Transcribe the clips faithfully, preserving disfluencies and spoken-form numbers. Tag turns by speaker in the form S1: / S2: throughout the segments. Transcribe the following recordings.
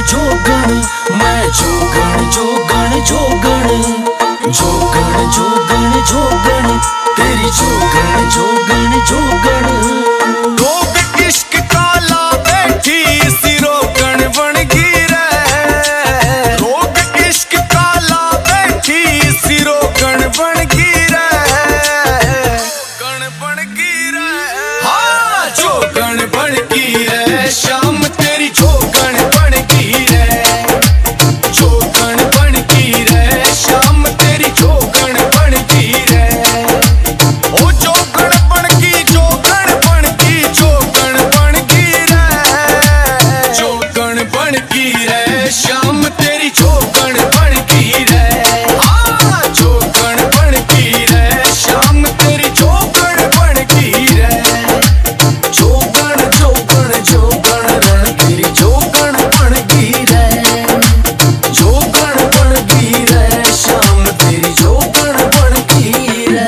S1: जोगण, मैं जोगण जोगण जोगण जोगण जोगण जोगण तेरी जोगण जोगण जोगण।
S2: रोग इश्क काला बैठी सिरोगण बन गई रे, रोग इश्क काला बैठी सिरोगण बन गई रे, गण बन गई रे। हाँ जोगण बन गई रे, शाम तेरी जोगण बन गई रे, जोगण बन गई रे, शाम तेरी जोगण बन गई रे। ओ जोगण बन गई, जोगण बन गई, जोगण बन गई रे, जोगण बन गई रे, शाम तेरी जोगण बन गई रे। हाँ जोगण बन गई रे, शाम तेरी जोगण बन गई रे।
S1: जोगण जोगण जोगण रे तेरी जोगण बन गई रे, जोगण बन गई रे, शाम तेरी जोगण बन गई रे।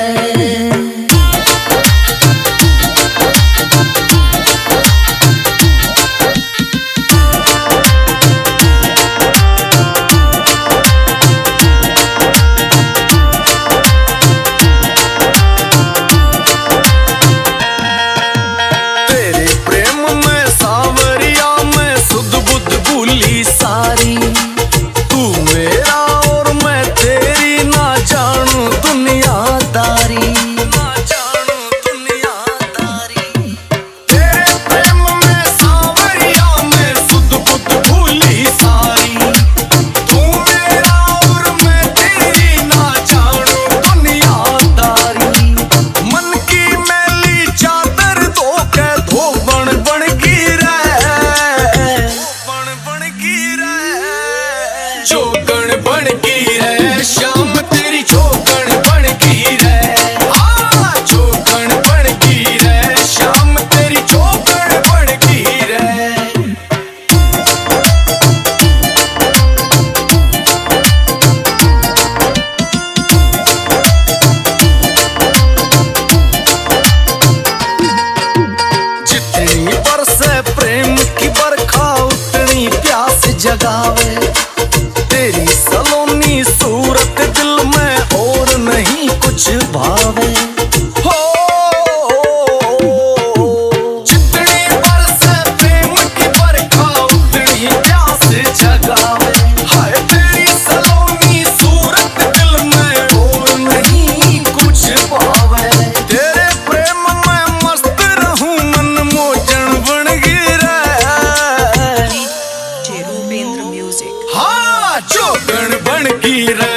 S2: तेरे प्रेम में सावरिया में सुध बुध भूली सारी, तू मेरा और मैं तेरी, ना जानू दुनियादारी, ना जानू दुनियादारी। तेरे प्रेम में सावरिया में सुध बुध भूली सारी, तू मेरा और मैं तेरी, ना जानू दुनियादारी। मन की मैली चादर धो के धोबन बन गई रे, बन बन गई रे, जोगण बन गई रे, शाम तेरी जोगण बन गई रे। हाँ जोगण बन गई रे, शाम तेरी जोगण बन गई रे। जितनी बरसे प्रेम की बरखा उतनी प्यास जगावे, तेरी सलोनी सूरत दिल में और नहीं कुछ भावे। हो जितनी बरसे प्रेम की बरखा उतनी प्यास जगावे, हाय तेरी सलोनी सूरत दिल में और नहीं कुछ भावे। तेरे प्रेम में मस्त रहूं मन मोजन बन गई रे।
S3: Rupinder Music.
S2: हाँ जोगण बन गई रे।